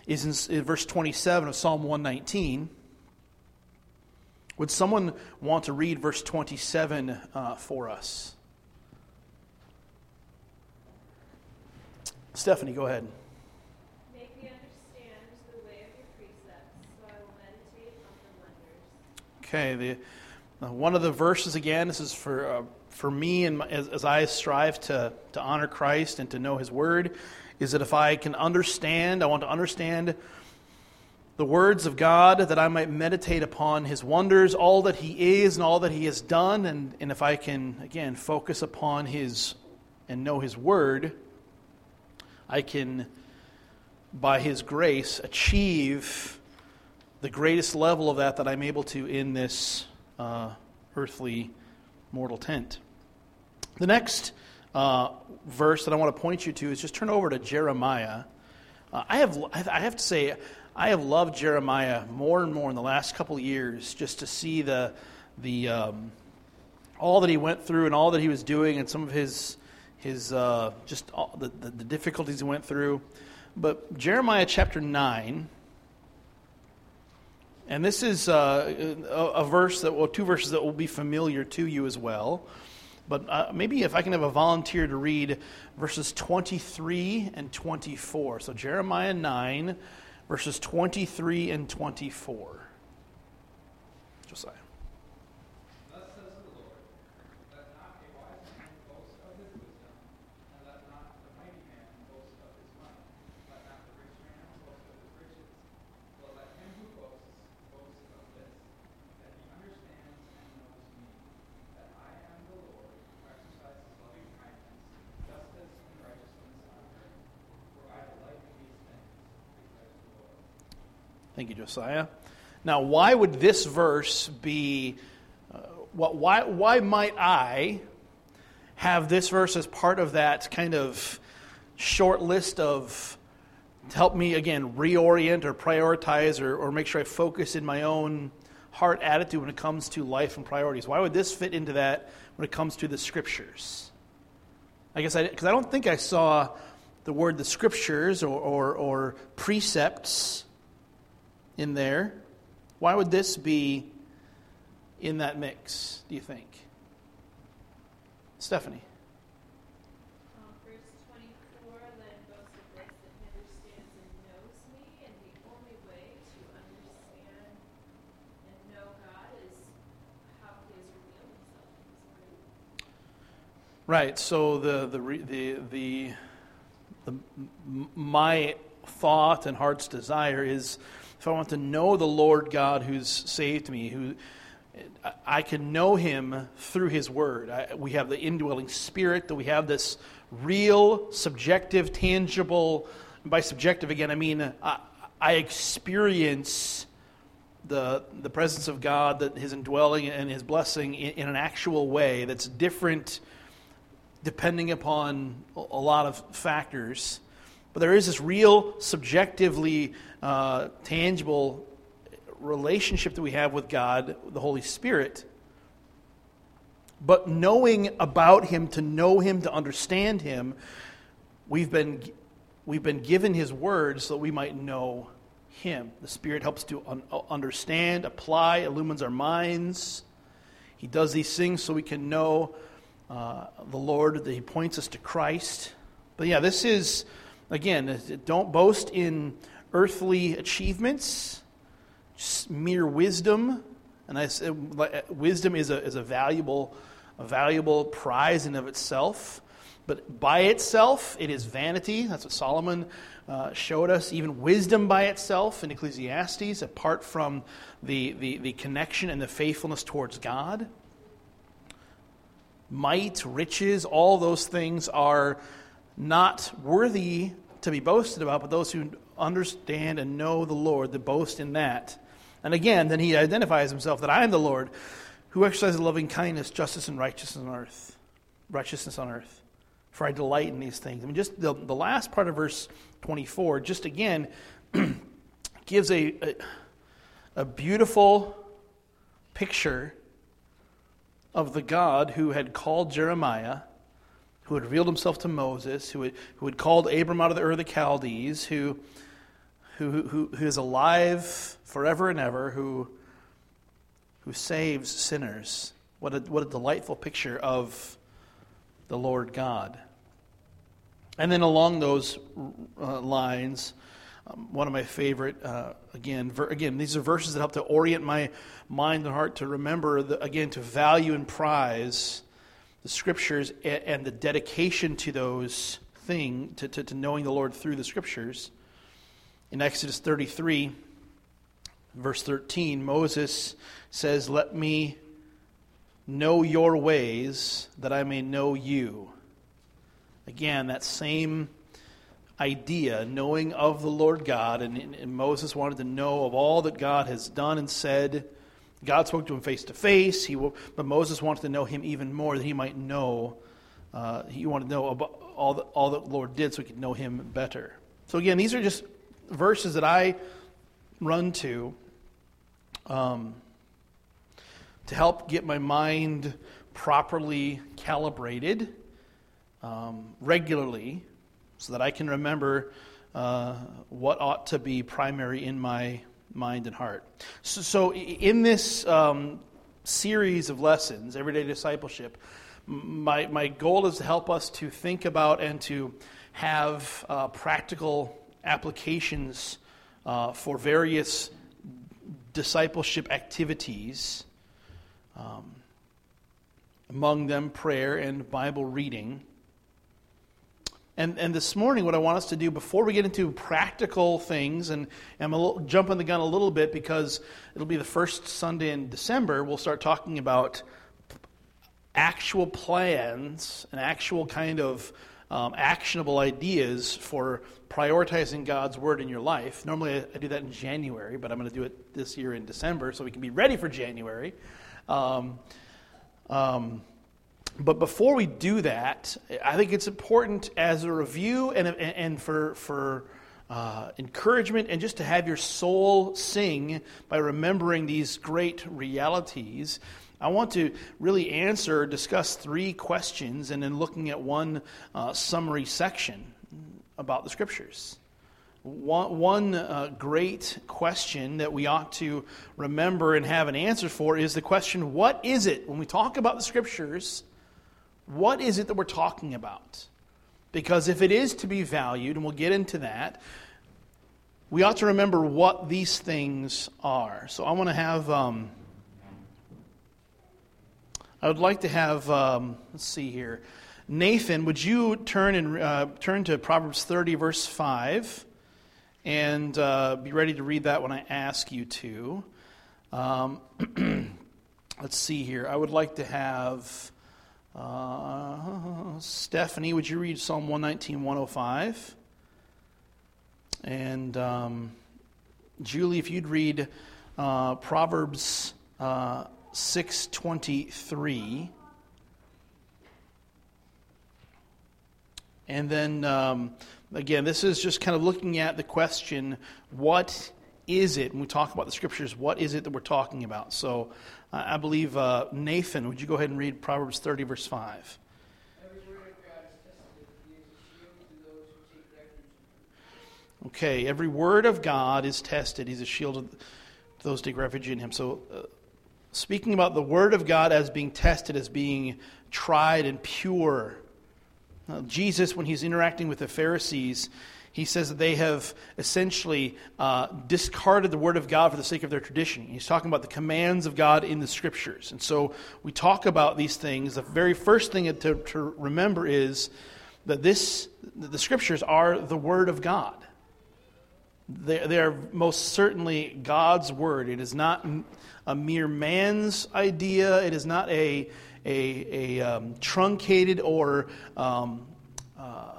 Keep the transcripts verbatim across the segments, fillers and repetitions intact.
is in, in verse twenty-seven of Psalm one nineteen. Would someone want to read verse twenty-seven uh, for us? Stephanie, go ahead. Make me understand the way of your precepts, so I will meditate on the wonders. Okay, the uh, one of the verses again. This is for uh, for me, and my, as, as I strive to to honor Christ and to know His Word, is that if I can understand, I want to understand the words of God, that I might meditate upon His wonders, all that He is and all that He has done, and and if I can again focus upon His and know His Word, I can, by His grace, achieve the greatest level of that that I'm able to in this uh, earthly mortal tent. The next uh, verse that I want to point you to is just turn over to Jeremiah. Uh, I have I have to say, I have loved Jeremiah more and more in the last couple of years, just to see the the um, all that he went through and all that he was doing, and some of his his uh, just all the, the the difficulties he went through. But Jeremiah chapter nine, and this is uh, a, a verse that well, two verses that will be familiar to you as well. But uh, maybe if I can have a volunteer to read verses twenty-three and twenty-four. So Jeremiah nine, verses twenty-three and twenty-four. Josiah. Thus says the Lord, let not a wise man boast of his wisdom, and let not the mighty man boast of his might. Let not the rich man boast of his riches, but let him who boasts boast of this, that he understands and knows me, that I am the Lord, who exercises loving kindness, justice, and righteousness on earth. For I delight in these things, declares the Lord. Thank you, Josiah. Now, why would this verse be, uh, what, why, why might I have this verse as part of that kind of short list of, to help me, again, reorient or prioritize or, or make sure I focus in my own heart attitude when it comes to life and priorities? Why would this fit into that when it comes to the Scriptures? I guess I, because I don't think I saw the word the Scriptures or, or, or precepts in there. Why would this be in that mix, do you think? Stephanie. Um, verse twenty-four, let him boast of this, that he understands and knows me, and the only way to understand and know God is how he has revealed himself in his word. Right, so the the the the, the my thought and heart's desire is, if I want to know the Lord God who's saved me, who I can know Him through His Word. I, we have the indwelling Spirit, that we have this real, subjective, tangible. And by subjective, again, I mean I, I experience the the presence of God, that His indwelling and His blessing in, in an actual way that's different depending upon a lot of factors. But there is this real, subjectively uh, tangible relationship that we have with God, the Holy Spirit. But knowing about Him, to know Him, to understand Him, we've been we've been given His Word so that we might know Him. The Spirit helps to un- understand, apply, illumines our minds. He does these things so we can know uh, the Lord, that He points us to Christ. But yeah, this is... Again, don't boast in earthly achievements, just mere wisdom. And I say, wisdom is a is a valuable a valuable prize in of itself. But by itself, it is vanity. That's what Solomon uh, showed us. Even wisdom by itself in Ecclesiastes, apart from the, the, the connection and the faithfulness towards God. Might, riches, all those things are not worthy to be boasted about, but those who understand and know the Lord, that boast in that. And again, then he identifies himself that I am the Lord who exercises loving kindness, justice, and righteousness on earth. Righteousness on earth. For I delight in these things. I mean, just the, the last part of verse twenty-four, just again, gives a, a, a beautiful picture of the God who had called Jeremiah, who had revealed himself to Moses, who had, who had called Abram out of the Ur of the Chaldees, who, who, who, who is alive forever and ever, who, who saves sinners. What a, what a delightful picture of the Lord God. And then along those uh, lines, um, one of my favorite, uh, again, ver- again, these are verses that help to orient my mind and heart to remember, the, again, to value and prize the Scriptures and, and the dedication to those things, to, to, to knowing the Lord through the Scriptures. In Exodus thirty-three, verse thirteen, Moses says, "Let me know your ways, that I may know you." Again, that same idea, knowing of the Lord God, and, and Moses wanted to know of all that God has done and said. God spoke to him face to face, He will, but Moses wanted to know Him even more, that he might know. Uh, he wanted to know about all that all that the Lord did, so he could know Him better. So again, these are just verses that I run to um, to help get my mind properly calibrated um, regularly, so that I can remember uh, what ought to be primary in my mind and heart. So, so in this um, series of lessons, Everyday Discipleship, my my goal is to help us to think about and to have uh, practical applications uh, for various discipleship activities, um, among them prayer and Bible reading. And and this morning, what I want us to do, before we get into practical things, and, and I'm a little, jumping the gun a little bit because it'll be the first Sunday in December, we'll start talking about actual plans and actual kind of um, actionable ideas for prioritizing God's Word in your life. Normally I, I do that in January, but I'm going to do it this year in December so we can be ready for January. Um, um, but before we do that, I think it's important as a review and, and for, for uh, encouragement and just to have your soul sing by remembering these great realities. I want to really answer, discuss three questions, and then looking at one uh, summary section about the Scriptures. One, one uh, great question that we ought to remember and have an answer for is the question, what is it? When we talk about the Scriptures, what is it that we're talking about? Because if it is to be valued, and we'll get into that, we ought to remember what these things are. So I want to have... Um, I would like to have, um, let's see here. Nathan, would you turn and uh, turn to Proverbs thirty, verse five, and uh, be ready to read that when I ask you to. Um, let's see here. I would like to have uh, Stephanie, would you read Psalm one nineteen, one oh five? And um, Julie, if you'd read uh, Proverbs uh six twenty-three, and then um, again, this is just kind of looking at the question, what is it? When we talk about the Scriptures, what is it that we're talking about? So uh, I believe, uh, Nathan, would you go ahead and read Proverbs thirty, verse five? Okay, every word of God is tested. He's a shield to those who take refuge in Him. So, uh, speaking about the Word of God as being tested, as being tried and pure. Uh, Jesus, when He's interacting with the Pharisees, He says that they have essentially uh, discarded the Word of God for the sake of their tradition. He's talking about the commands of God in the Scriptures. And so we talk about these things. The very first thing to, to remember is that this, the Scriptures are the Word of God. They, they are most certainly God's Word. It is not a mere man's idea. It is not a a, a um, truncated or um, uh,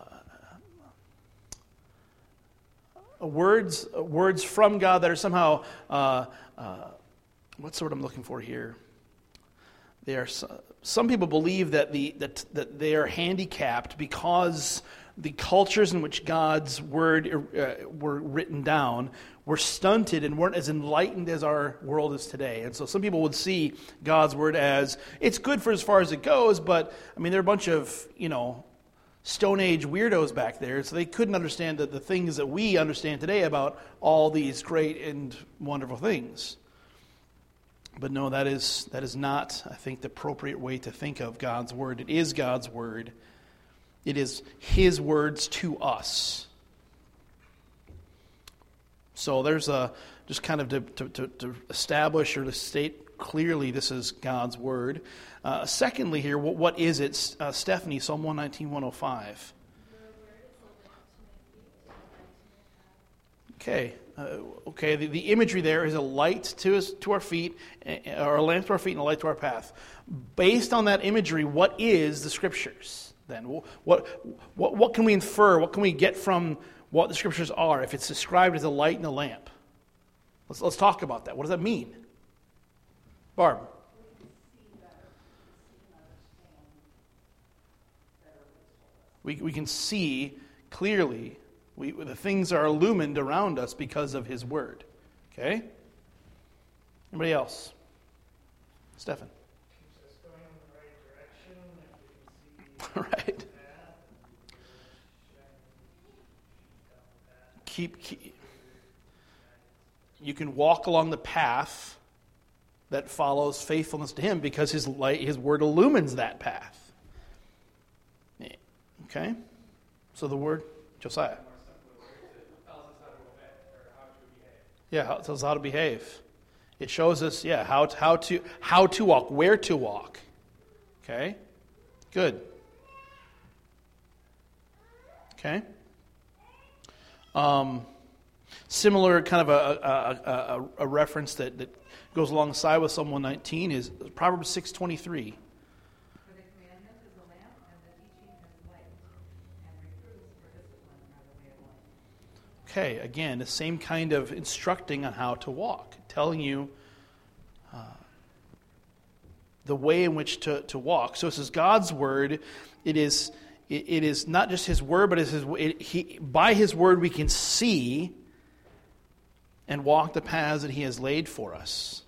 words words from God that are somehow uh, uh, what's the word I'm looking for here? They are. Some people believe that the that that they are handicapped because the cultures in which God's word uh, were written down were stunted and weren't as enlightened as our world is today. And so some people would see God's word as, it's good for as far as it goes, but, I mean, they're a bunch of, you know, Stone Age weirdos back there, so they couldn't understand the, the things that we understand today about all these great and wonderful things. But no, that is that is not, I think, the appropriate way to think of God's Word. It is God's Word. It is His words to us. So there's a, just kind of to, to, to, to establish or to state clearly this is God's Word. Uh, secondly here, what, what is it? Uh, Stephanie, Psalm one nineteen, one oh five. Okay, uh, okay. The, the imagery there is a light to us, to our feet, or a lamp to our feet and a light to our path. Based on that imagery, what is the Scriptures then? What, what, what can we infer? What can we get from what the Scriptures are if it's described as a light and a lamp? Let's, let's talk about that. What does that mean? Barb. We, we can see clearly. We, the things are illumined around us because of His Word. Okay? Anybody else? Stephen. Keeps us going in the right direction. Right. Keep, keep. You can walk along the path that follows faithfulness to Him because His light, His Word illumines that path. Okay? So the Word, Josiah. Yeah, it tells us how to behave. It shows us, yeah, how to, how to how to walk, where to walk. Okay? Good. Okay? Um, similar kind of a, a, a, a reference that, that goes alongside with Psalm one nineteen is Proverbs six twenty-three. For the commandment is a lamp, and the teaching is light, and reproofs for discipline are the way of life. Okay, again, the same kind of instructing on how to walk, telling you uh, the way in which to, to walk. So this is God's Word. It is it, it is not just His Word, but it's his, it, he, by His Word we can see and walk the paths that He has laid for us.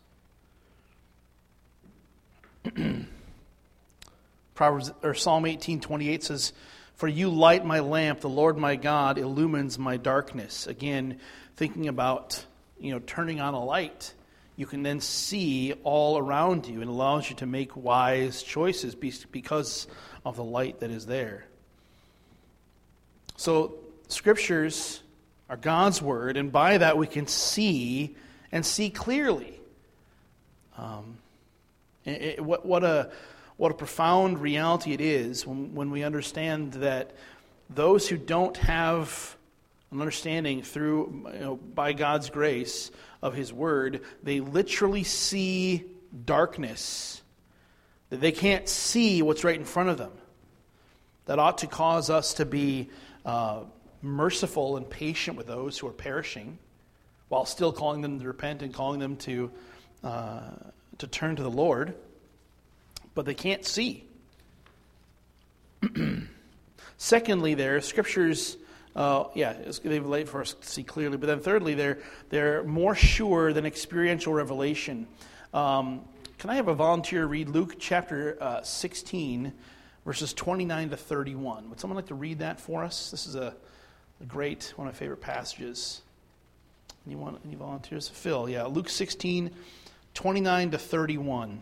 Proverbs or Psalm eighteen twenty-eight says, "For you light my lamp, the Lord my God illumines my darkness." Again, thinking about, you know, turning on a light, you can then see all around you and allows you to make wise choices because of the light that is there. So, Scriptures are God's Word, and by that we can see and see clearly. Um, it, it, what, what a what a profound reality it is when, when we understand that those who don't have an understanding through, you know, by God's grace of His Word, they literally see darkness. That they can't see what's right in front of them. That ought to cause us to be uh, merciful and patient with those who are perishing, while still calling them to repent and calling them to uh, to turn to the Lord. But they can't see. Secondly, there, Scriptures, uh, yeah, they've laid for us to see clearly. But then thirdly, they're, they're more sure than experiential revelation. Um, can I have a volunteer read Luke chapter uh, sixteen, verses twenty-nine to thirty-one? Would someone like to read that for us? This is a, a great, one of my favorite passages. Anyone, any volunteers? Phil, yeah, Luke sixteen, twenty-nine to thirty-one.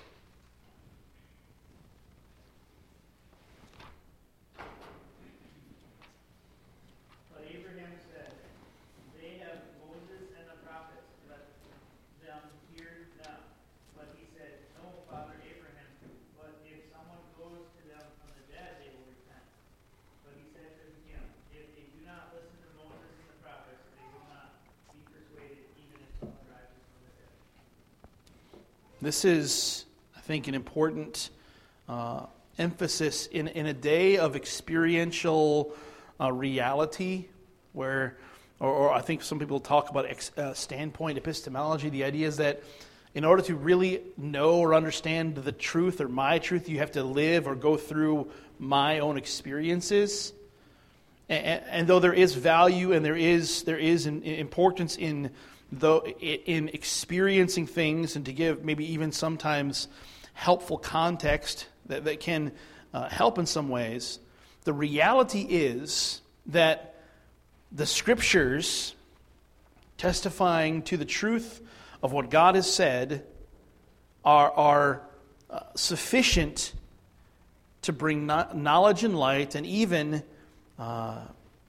This is, I think, an important uh, emphasis in, in a day of experiential uh, reality where, or, or I think some people talk about ex, uh, standpoint epistemology. The idea is that in order to really know or understand the truth or my truth, you have to live or go through my own experiences. And, and though there is value and there is there is an importance in though in experiencing things and to give maybe even sometimes helpful context that, that can uh, help in some ways, the reality is that the Scriptures, testifying to the truth of what God has said, are, are uh, sufficient to bring no- knowledge and light, and even uh,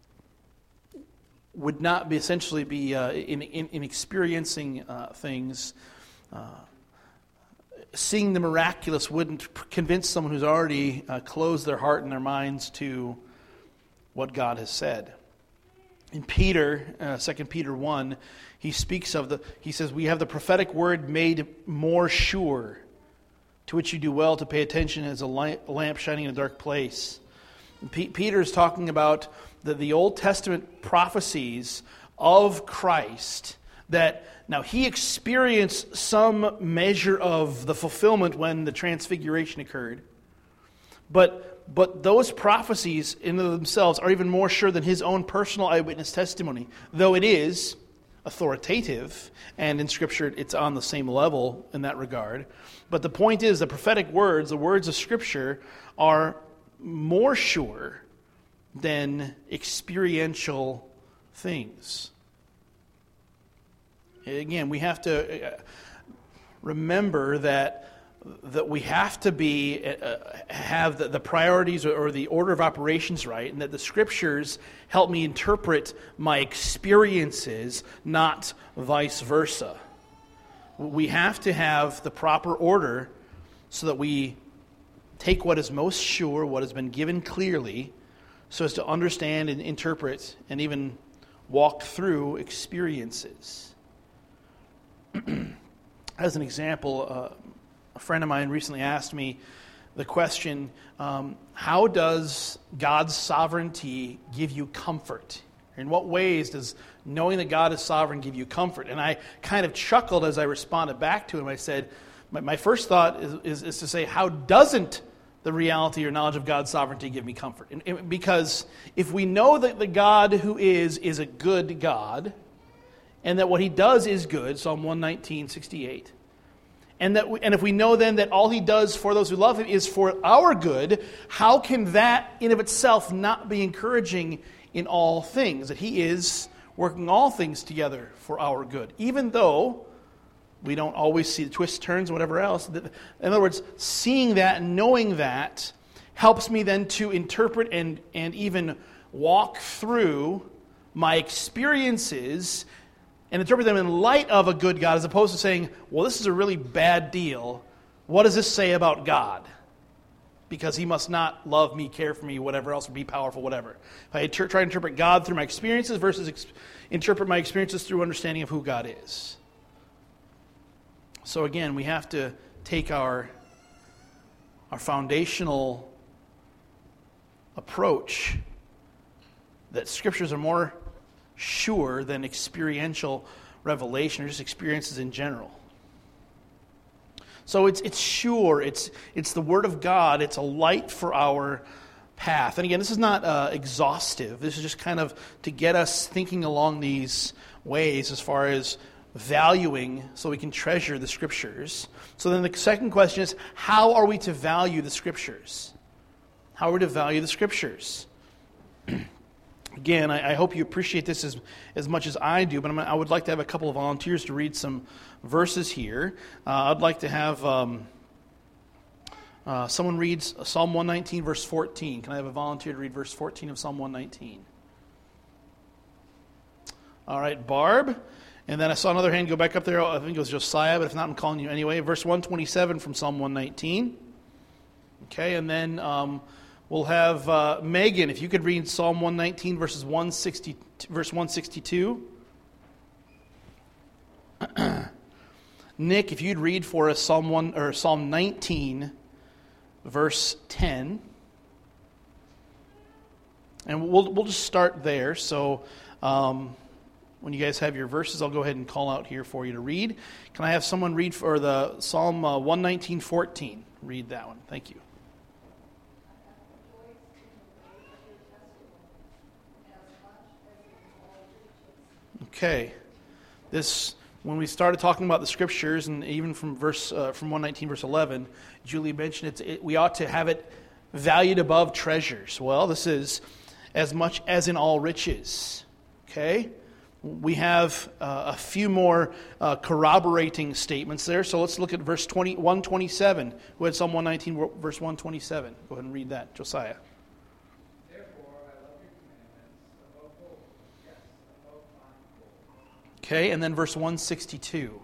would not be essentially be uh, in, in, in experiencing uh, things. Uh, seeing the miraculous wouldn't convince someone who's already uh, closed their heart and their minds to what God has said. In Peter, uh, Second Peter one, he speaks of the, he says, we have the prophetic word made more sure, to which you do well to pay attention as a lamp shining in a dark place. P- Peter is talking about the, the Old Testament prophecies of Christ, that now he experienced some measure of the fulfillment when the transfiguration occurred. But but those prophecies in and of themselves are even more sure than his own personal eyewitness testimony, though it is authoritative, and in Scripture it's on the same level in that regard. But the point is, the prophetic words, the words of Scripture, are more sure than experiential things. Again, we have to remember that that we have to be uh, have the, the priorities or, or the order of operations right, and that the Scriptures help me interpret my experiences, not vice versa. We have to have the proper order so that we take what is most sure, what has been given clearly, so as to understand and interpret and even walk through experiences. As an example, uh, a friend of mine recently asked me the question, um, how does God's sovereignty give you comfort? In what ways does knowing that God is sovereign give you comfort? And I kind of chuckled as I responded back to him. I said, my, my first thought is, is, is to say, how doesn't the reality or knowledge of God's sovereignty give me comfort? And, and because if we know that the God who is, is a good God, and that what he does is good, Psalm one nineteen, sixty-eight, And that, we, and if we know then that all he does for those who love him is for our good, how can that in of itself not be encouraging in all things? That he is working all things together for our good, even though we don't always see the twists, turns, and whatever else. In other words, seeing that and knowing that helps me then to interpret and, and even walk through my experiences and interpret them in light of a good God, as opposed to saying, well, this is a really bad deal. What does this say about God? Because he must not love me, care for me, whatever else, be powerful, whatever. If I try to interpret God through my experiences versus ex- interpret my experiences through understanding of who God is. So again, we have to take our, our foundational approach that Scriptures are more sure than experiential revelation or just experiences in general. So it's it's sure, it's it's the Word of God, it's a light for our path. And again, this is not uh, exhaustive. This is just kind of to get us thinking along these ways as far as valuing so we can treasure the Scriptures. So then the second question is, how are we to value the Scriptures? How are we to value the Scriptures? Again, I, I hope you appreciate this as, as much as I do, but I'm, I would like to have a couple of volunteers to read some verses here. Uh, I'd like to have um, uh, someone read Psalm one nineteen, verse fourteen. Can I have a volunteer to read verse fourteen of Psalm one nineteen? All right, Barb. And then I saw another hand go back up there. I think it was Josiah, but if not, I'm calling you anyway. Verse one twenty-seven from Psalm one nineteen. Okay, and then Um, We'll have uh, Megan, if you could read Psalm one nineteen, verses one sixty, verse one sixty-two. Nick, if you'd read for us Psalm one or Psalm nineteen, verse ten. And we'll we'll just start there. So um, when you guys have your verses, I'll go ahead and call out here for you to read. Can I have someone read for the Psalm uh, one nineteen, fourteen? Read that one. Thank you. Okay, this when we started talking about the Scriptures, and even from verse uh, from one nineteen, verse eleven, Julie mentioned it's, it, we ought to have it valued above treasures? Well, this is as much as in all riches. Okay? We have uh, a few more uh, corroborating statements there. So let's look at verse twenty, one twenty-seven. Who had Psalm one nineteen, verse one twenty-seven? Go ahead and read that, Josiah. Therefore, I love your commandments above gold, yes, above fine gold. Okay, and then verse one sixty-two.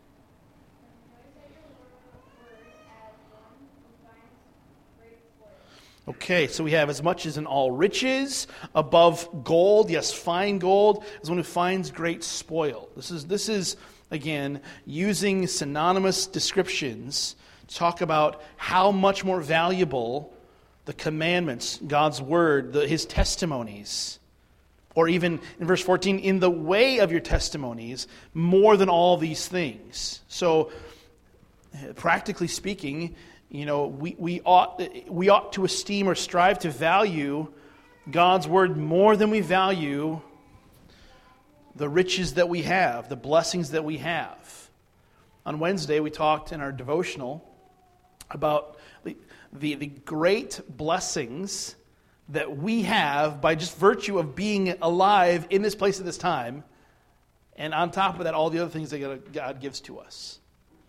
Okay, so we have as much as in all riches, above gold, yes, fine gold, as one who finds great spoil. This is, this is again, using synonymous descriptions to talk about how much more valuable the commandments, God's word, the, his testimonies, or even in verse fourteen, in the way of your testimonies, more than all these things. So, practically speaking, you know, we, we ought we ought to esteem or strive to value God's word more than we value the riches that we have, the blessings that we have. On Wednesday, we talked in our devotional about the, the, the great blessings that we have by just virtue of being alive in this place at this time, and on top of that, all the other things that God gives to us.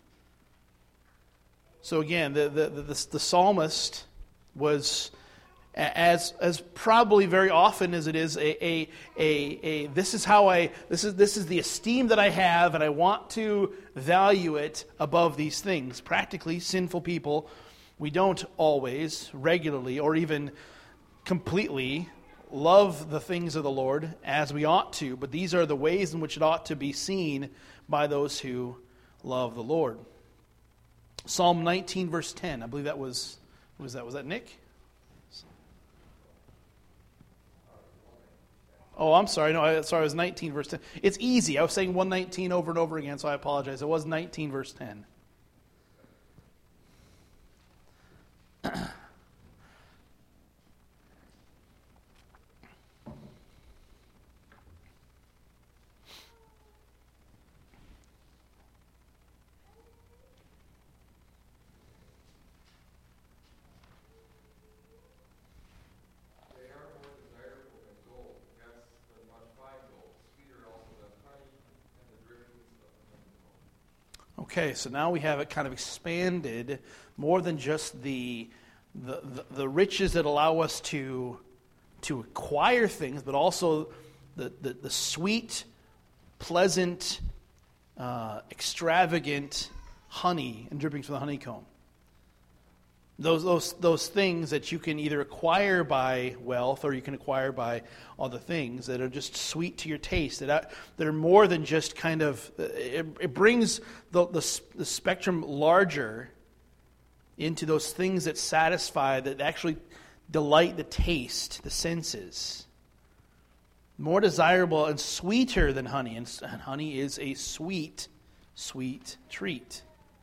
So again, the, the, the, the psalmist was, as as probably very often as it is, a, a, a, a this is how I, this is this is the esteem that I have, and I want to value it above these things. Practically, sinful people, we don't always, regularly, or even completely love the things of the Lord as we ought to, but these are the ways in which it ought to be seen by those who love the Lord. Psalm nineteen, verse ten. I believe that was, was that? Was that Nick? Oh, I'm sorry. No, I, sorry, it was nineteen, verse ten. It's easy. I was saying one nineteen over and over again, so I apologize. It was nineteen, verse ten. Okay, so now we have it kind of expanded more than just the the, the, the riches that allow us to to acquire things, but also the, the, the sweet, pleasant, uh, extravagant honey and drippings from the honeycomb. Those those those things that you can either acquire by wealth or you can acquire by other things that are just sweet to your taste, that that are more than just kind of, it, it brings the, the the spectrum larger into those things that satisfy, that actually delight the taste, the senses. More desirable and sweeter than honey, and, and honey is a sweet, sweet treat.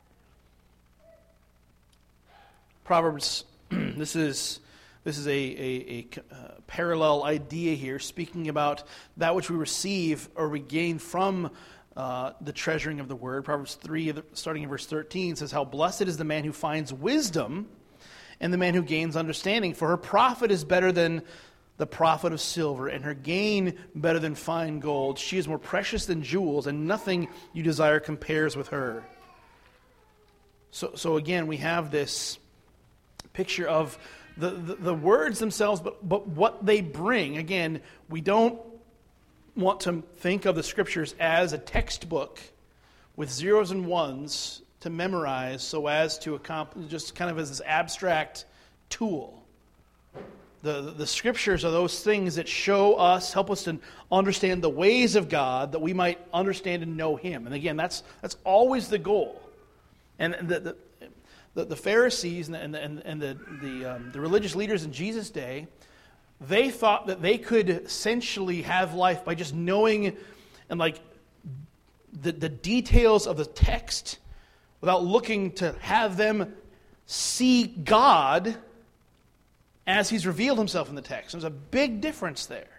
Proverbs, this is this is a, a, a uh, parallel idea here, speaking about that which we receive or we gain from uh, the treasuring of the word. Proverbs three, starting in verse thirteen, says, "How blessed is the man who finds wisdom and the man who gains understanding. For her profit is better than the profit of silver, and her gain better than fine gold. She is more precious than jewels, and nothing you desire compares with her." So, so again, we have this picture of the, the, the words themselves, but, but what they bring. Again, we don't want to think of the Scriptures as a textbook with zeros and ones to memorize so as to accomplish, just kind of as this abstract tool. The, the, the Scriptures are those things that show us, help us to understand the ways of God, that we might understand and know Him. And again, that's that's always the goal. And the, the The, the Pharisees and the, and, and the, the, um, the religious leaders in Jesus' day, they thought that they could essentially have life by just knowing and like the, the details of the text without looking to have them see God as He's revealed Himself in the text. There's a big difference there.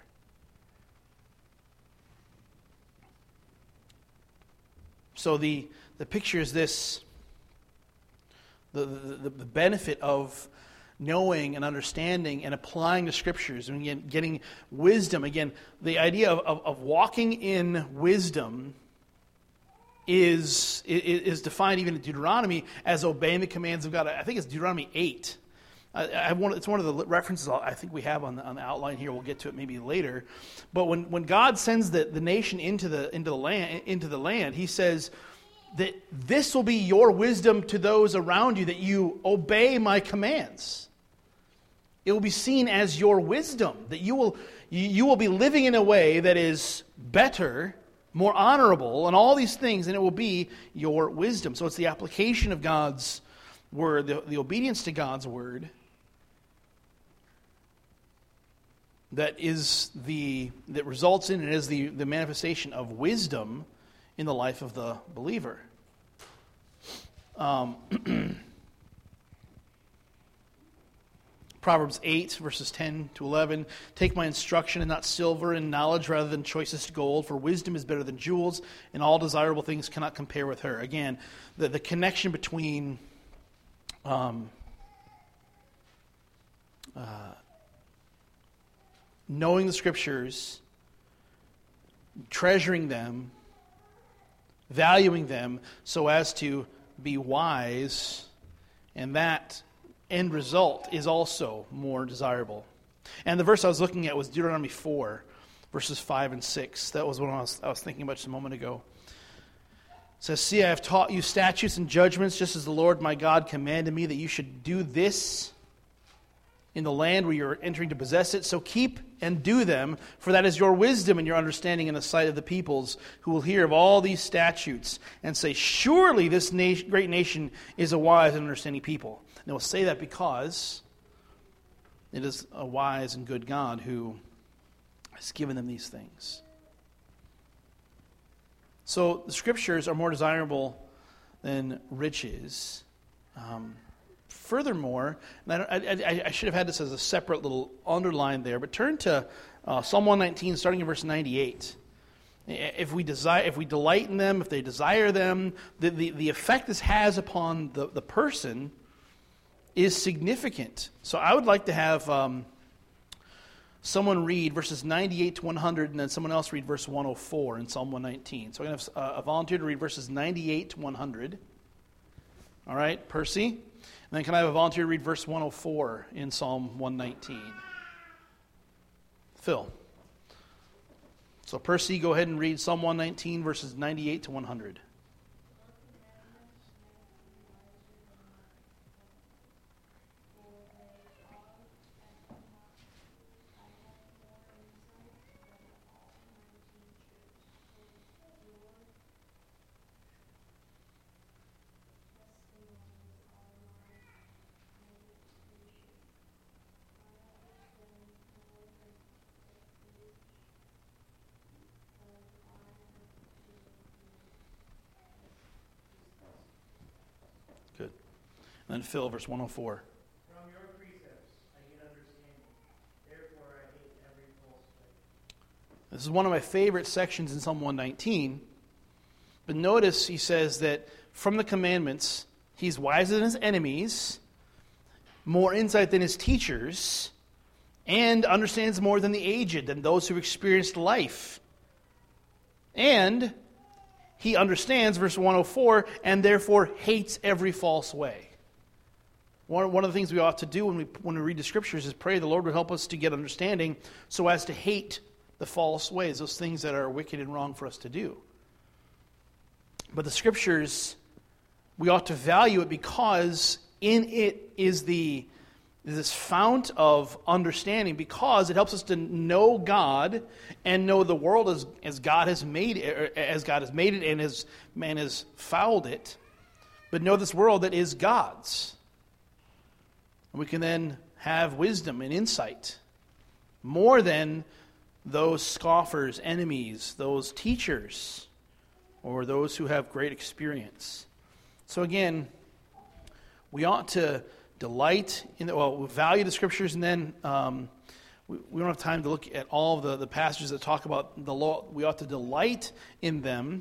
So the, the picture is this. The, the, the benefit of knowing and understanding and applying the Scriptures and again, getting wisdom. Again, the idea of, of, of walking in wisdom is, is defined even in Deuteronomy as obeying the commands of God. I think it's Deuteronomy eight. I, I want, it's one of the references I think we have on the, on the outline here. We'll get to it maybe later. But when, when God sends the, the nation into the into the land into the land, He says that this will be your wisdom to those around you, that you obey my commands. It will be seen as your wisdom, that you will you, you will be living in a way that is better, more honorable, and all these things, and it will be your wisdom. So it's the application of God's word, the, the obedience to God's word, that is the that results in and is the, the manifestation of wisdom in the life of the believer. Um, Proverbs eight, verses ten to eleven. Take my instruction and not silver, and knowledge rather than choicest gold, for wisdom is better than jewels, and all desirable things cannot compare with her. Again, the, the connection between um, uh, knowing the Scriptures, treasuring them, valuing them so as to be wise, and that end result is also more desirable. And the verse I was looking at was Deuteronomy four, verses five and six. That was what I was, I was thinking about just a moment ago. It says, "See, I have taught you statutes and judgments, just as the Lord my God commanded me, that you should do this in the land where you are entering to possess it. So keep and do them, for that is your wisdom and your understanding in the sight of the peoples, who will hear of all these statutes and say, surely this na- great nation is a wise and understanding people." And we'll say that because it is a wise and good God who has given them these things. So the Scriptures are more desirable than riches. Um, furthermore, and I, I, I should have had this as a separate little underline there, but turn to uh, Psalm one nineteen, starting in verse ninety-eight. If we desire, if we delight in them, if they desire them, the, the, the effect this has upon the, the person is significant. So I would like to have um, someone read verses ninety-eight to one hundred, and then someone else read verse one oh four in Psalm one nineteen. So I'm going to have uh, a volunteer to read verses ninety-eight to one hundred. All right, Percy. And then can I have a volunteer to read verse one oh four in Psalm one nineteen? Phil. So Percy, go ahead and read Psalm one nineteen, verses ninety-eight to one hundred. Good. And then Phil, verse one oh four. From your precepts I get understanding, therefore I hate every false way. This is one of my favorite sections in Psalm one nineteen. But notice he says that from the commandments, he's wiser than his enemies, more insight than his teachers, and understands more than the aged, than those who've experienced life. And he understands, verse one oh four, and therefore hates every false way. One, one of the things we ought to do when we when we read the Scriptures is pray the Lord would help us to get understanding so as to hate the false ways, those things that are wicked and wrong for us to do. But the Scriptures, we ought to value it because in it is the this fount of understanding, because it helps us to know God and know the world as, as God has made it, as God has made it and as man has fouled it, but know this world that is God's. And we can then have wisdom and insight more than those scoffers, enemies, those teachers, or those who have great experience. So again, we ought to delight in the, well, we value the Scriptures, and then um, we, we don't have time to look at all of the, the passages that talk about the law. We ought to delight in them.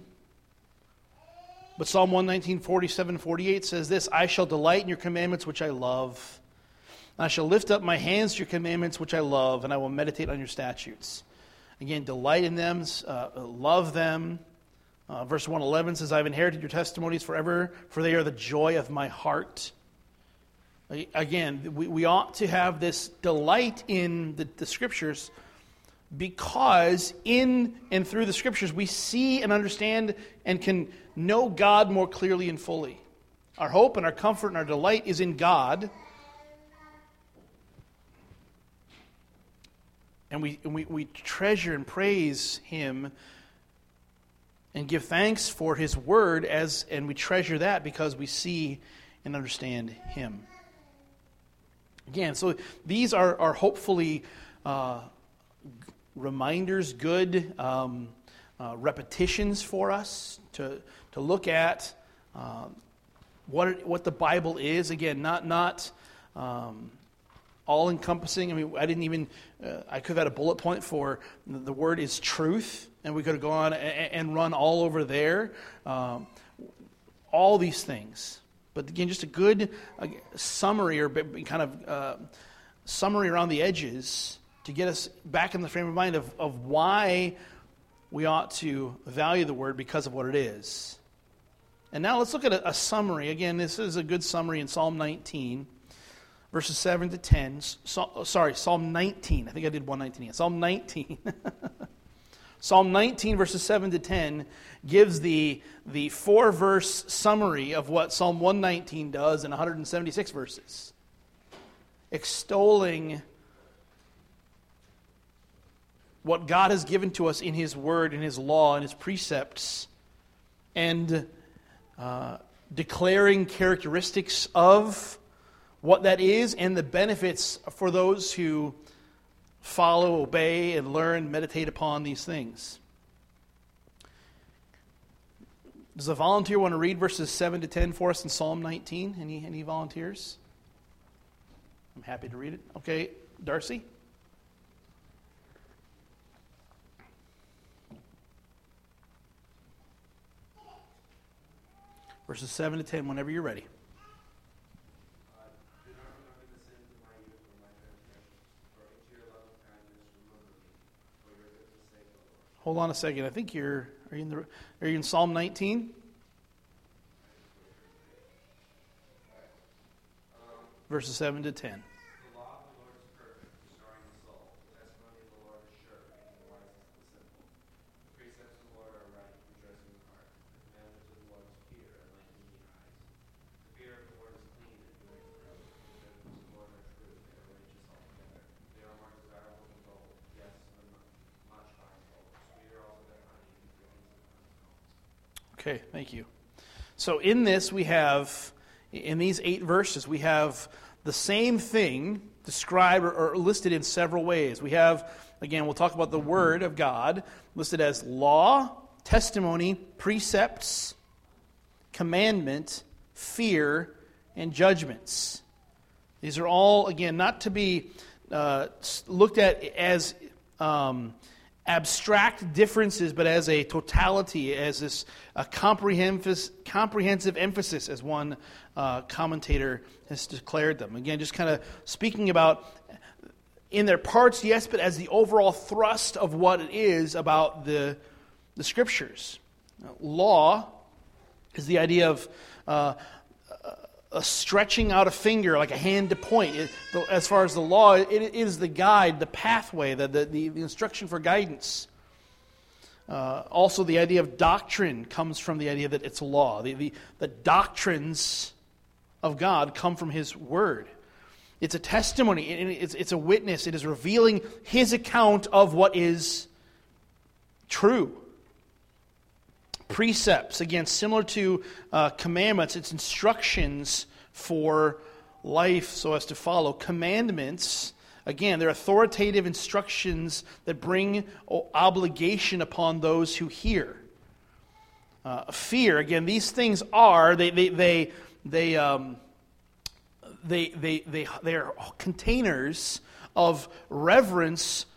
But Psalm one nineteen, forty-seven, forty-eight says this, I shall delight in your commandments which I love. I shall lift up my hands to your commandments, which I love, and I will meditate on your statutes. Again, delight in them, uh, love them. Uh, verse one eleven says, I've inherited your testimonies forever, for they are the joy of my heart. Again, we, we ought to have this delight in the, the Scriptures, because in and through the Scriptures we see and understand and can know God more clearly and fully. Our hope and our comfort and our delight is in God. And we, and we, we treasure and praise Him and give thanks for His Word, as and we treasure that because we see and understand Him. Again, so these are, are hopefully uh, reminders, good um, uh, repetitions for us to, to look at uh, what it, what the Bible is. Again, not not um, all encompassing. I mean, I didn't even. Uh, I could have had a bullet point for the word is truth, and we could have gone and, and run all over there. Um, all these things, but again, just a good uh, summary or kind of uh, summary around the edges to get us back in the frame of mind of, of why we ought to value the word because of what it is. And now let's look at a, a summary. Again, this is a good summary in Psalm nineteen, verses seven to ten. So, sorry, Psalm nineteen. I think I did one nineteen. Psalm nineteen. Psalm nineteen, verses seven to ten, gives the, the four-verse summary of what Psalm one nineteen does in one hundred seventy-six verses, extolling what God has given to us in His Word, in His law, and His precepts, and uh, declaring characteristics of what that is and the benefits for those who follow, obey, and learn, meditate upon these things. Does a volunteer want to read verses seven to ten for us in Psalm nineteen? Any, any volunteers? I'm happy to read it. Okay, Darcy? Verses seven to ten, whenever you're ready. Hold on a second. I think you're are you in the are you in Psalm nineteen? Verses seven to ten. The law of the Lord is perfect, restoring the soul. The testimony of the Lord is sure, making wise the simple. The precepts of the Lord are right, rejoicing the heart. The commandments of the Lord is pure, enlightening the eyes. The fear of the Lord is clean and doing fruit. The judgments of the Lord are true, they are righteous altogether. They are more desirable than gold, yes, than much fine gold. Sweeter also than honey, and drippings of honeycomb. Okay, thank you. So in this we have, in these eight verses, we have the same thing described or, or listed in several ways. We have, again, we'll talk about the Word of God, listed as law, testimony, precepts, commandment, fear, and judgments. These are all, again, not to be uh, looked at as um, abstract differences, but as a totality, as this a comprehensive, comprehensive emphasis, as one uh, commentator has declared them. Again, just kind of speaking about in their parts, yes, but as the overall thrust of what it is about the, the Scriptures. Now, law is the idea of uh, a stretching out a finger, like a hand to point. It, as far as the law, it, it is the guide, the pathway, the, the, the instruction for guidance. Uh, also, the idea of doctrine comes from the idea that it's law. The, the, the doctrines of God come from His Word. It's a testimony. It's, it's a witness. It is revealing His account of what is true. Precepts, again, similar to uh, commandments, it's instructions for life so as to follow. Commandments, again, they're authoritative instructions that bring obligation upon those who hear. Uh, fear, again, these things are, they they they they um, they they they they are containers of reverence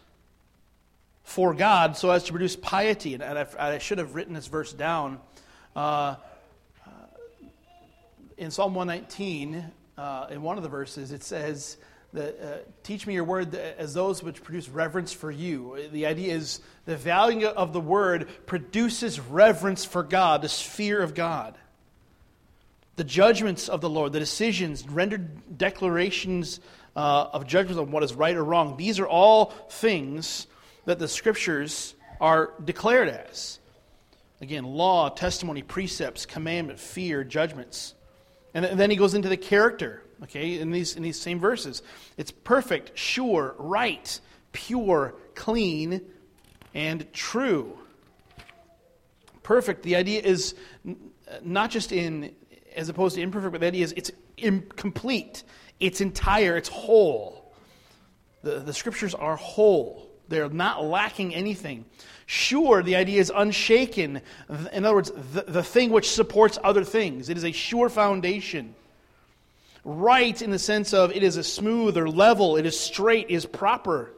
for God, so as to produce piety. And I, I should have written this verse down. Uh, in Psalm one nineteen, uh, in one of the verses, it says the, uh, teach me your word as those which produce reverence for you. The idea is the value of the word produces reverence for God, this fear of God. The judgments of the Lord, the decisions, rendered declarations uh, of judgments on what is right or wrong. These are all things that the Scriptures are declared as. Again, law, testimony, precepts, commandment, fear, judgments. And then he goes into the character, okay, in these in these same verses. It's perfect, sure, right, pure, clean, and true. Perfect, the idea is not just in, as opposed to imperfect, but the idea is it's incomplete, it's entire, it's whole. The, the Scriptures are whole. They're not lacking anything. Sure, the idea is unshaken. In other words, the, the thing which supports other things. It is a sure foundation. Right in the sense of it is a smooth or level, it is straight, it is proper.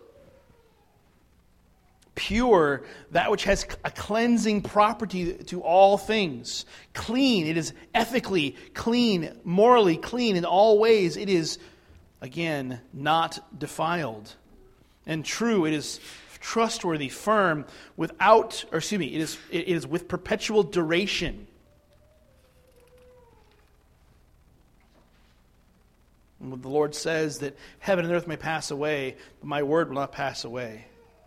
Pure, that which has a cleansing property to all things. Clean, it is ethically clean, morally clean in all ways. It is, again, not defiled. And true, it is trustworthy, firm, without, or excuse me, it is, it is with perpetual duration. And the Lord says that heaven and earth may pass away, but my word will not pass away.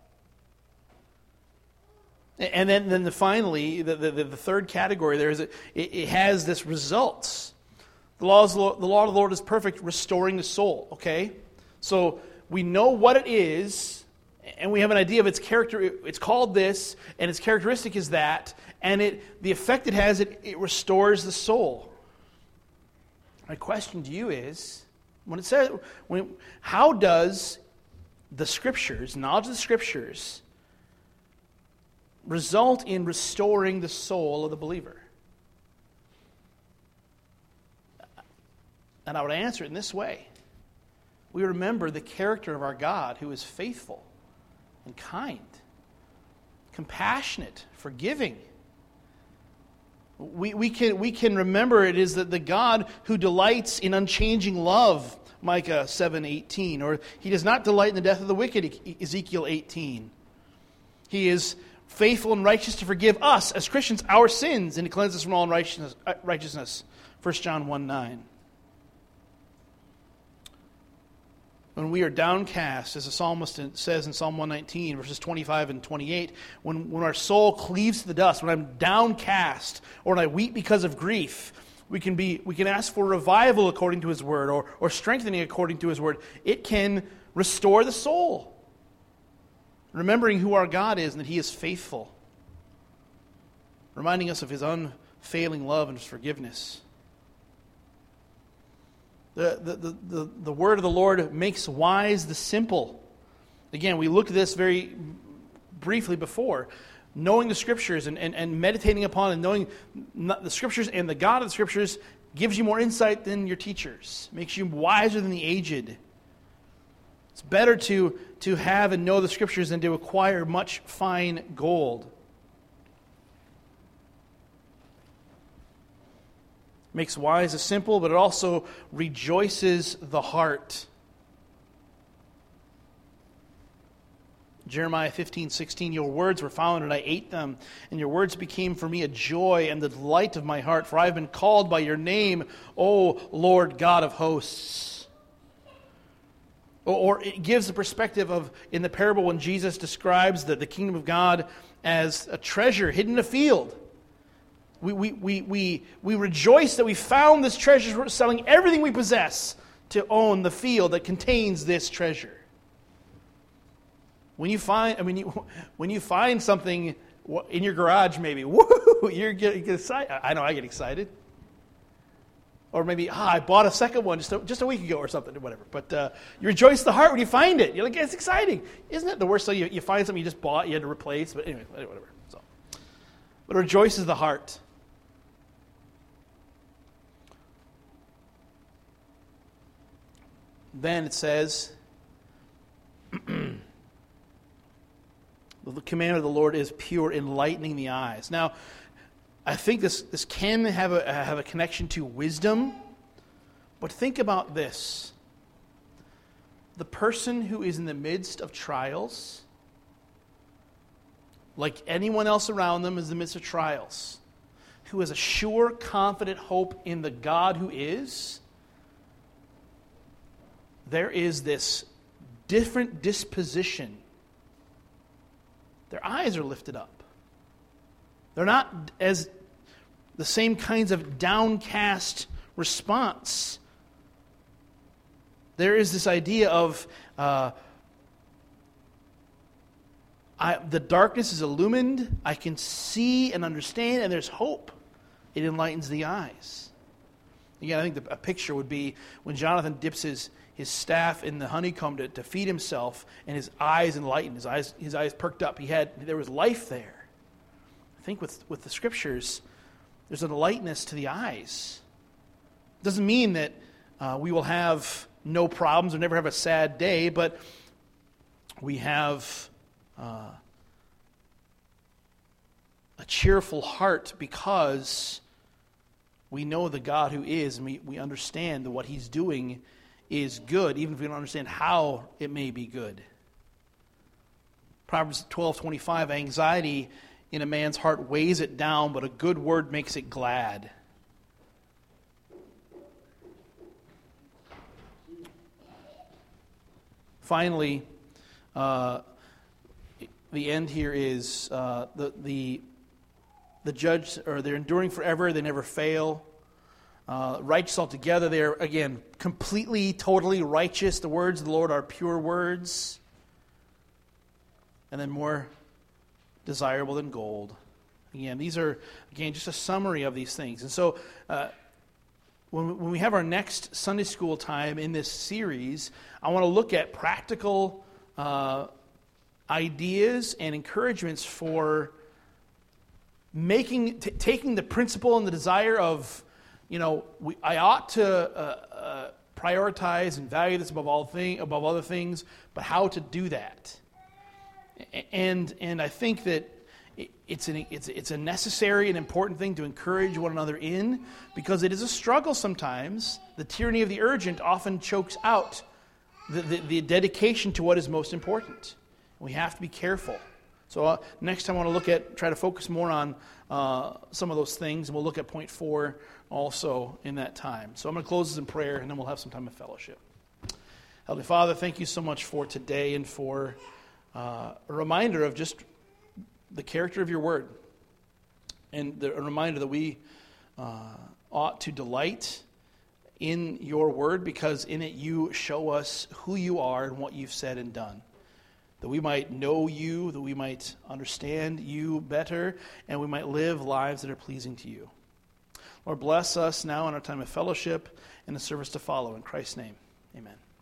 And then, then the, finally, the, the, the third category there is that it, it has this results. The law, is, the law of the Lord is perfect, restoring the soul. Okay? So we know what it is, and we have an idea of its character. It's called this, and its characteristic is that, and it the effect it has, it, it restores the soul. My question to you is, when it says, when, how does the Scriptures, knowledge of the Scriptures, result in restoring the soul of the believer? And I would answer it in this way. We remember the character of our God, who is faithful and kind, compassionate, forgiving. We, we, can, we can remember it is that the God who delights in unchanging love, Micah seven eighteen, or he does not delight in the death of the wicked, Ezekiel eighteen. He is faithful and righteous to forgive us as Christians our sins and to cleanse us from all unrighteousness, righteousness, First John one nine. When we are downcast, as the psalmist says in Psalm one nineteen, verses twenty-five and twenty-eight, when, when our soul cleaves to the dust, when I'm downcast, or when I weep because of grief, we can be we can ask for revival according to His Word, or, or strengthening according to His Word. It can restore the soul. Remembering who our God is and that He is faithful. Reminding us of His unfailing love and His forgiveness. The, the, the, the, the word of the Lord makes wise the simple. Again, we looked at this very briefly before. Knowing the Scriptures and, and, and meditating upon and knowing the Scriptures and the God of the Scriptures gives you more insight than your teachers. Makes you wiser than the aged. It's better to, to have and know the Scriptures than to acquire much fine gold. Makes wise the simple, but it also rejoices the heart. Jeremiah fifteen sixteen, your words were found and I ate them, and your words became for me a joy and the delight of my heart, for I have been called by your name, O Lord God of hosts. Or it gives the perspective of, in the parable when Jesus describes the, the kingdom of God as a treasure hidden in a field. We, we, we, we, we rejoice that we found this treasure. We're selling everything we possess to own the field that contains this treasure. When you find, I mean, you, when you find something in your garage, maybe, woo, you're getting excited. I know I get excited. Or maybe, ah, I bought a second one just a, just a week ago or something, or whatever. But uh, you rejoice the heart when you find it. You're like, it's exciting. Isn't it the worst? So you, you find something you just bought, you had to replace. But anyway, whatever. So, but it rejoices the heart. Then it says, the commandment of the Lord is pure, enlightening the eyes. Now, I think this, this can have a, have a connection to wisdom, but think about this. the person who is in the midst of trials, like anyone else around them, is in the midst of trials, who has a sure, confident hope in the God who is, there is this different disposition. Their eyes are lifted up. They're not as the same kinds of downcast response. There is this idea of uh, I, the darkness is illumined, I can see and understand, and there's hope. It enlightens the eyes. Again, I think the, a picture would be when Jonathan dips his, his staff in the honeycomb to, to feed himself, and his eyes enlightened, his eyes, his eyes perked up. He had there was life there. I think with, with the Scriptures, there's a lightness to the eyes. It doesn't mean that uh, we will have no problems or never have a sad day, but we have uh, a cheerful heart because we know the God who is, and we, we understand that what He's doing is good, even if we don't understand how it may be good. Proverbs twelve twenty-five, anxiety in a man's heart weighs it down, but a good word makes it glad. Finally, uh, the end here is uh, the the the judge, or they're enduring forever. They never fail. Uh, righteous altogether. They are again completely, totally righteous. The words of the Lord are pure words, and then more desirable than gold. Again, these are again just a summary of these things. And so, uh, when when we have our next Sunday school time in this series, I want to look at practical uh, ideas and encouragements for making, t- taking the principle and the desire of, you know, we, I ought to uh, uh, prioritize and value this above all thing, above other things, but how to do that. And and I think that it's an, it's it's a necessary and important thing to encourage one another in, because it is a struggle sometimes. The tyranny of the urgent often chokes out the, the, the dedication to what is most important. We have to be careful. So uh, next time I want to look at, try to focus more on uh, some of those things, and we'll look at point four also in that time. So I'm going to close this in prayer, and then we'll have some time of fellowship. Heavenly Father, thank you so much for today and for uh, a reminder of just the character of your word, and the, a reminder that we uh, ought to delight in your word, because in it you show us who you are and what you've said and done, that we might know you, that we might understand you better, and we might live lives that are pleasing to you. Lord, bless us now in our time of fellowship and the service to follow. In Christ's name, amen.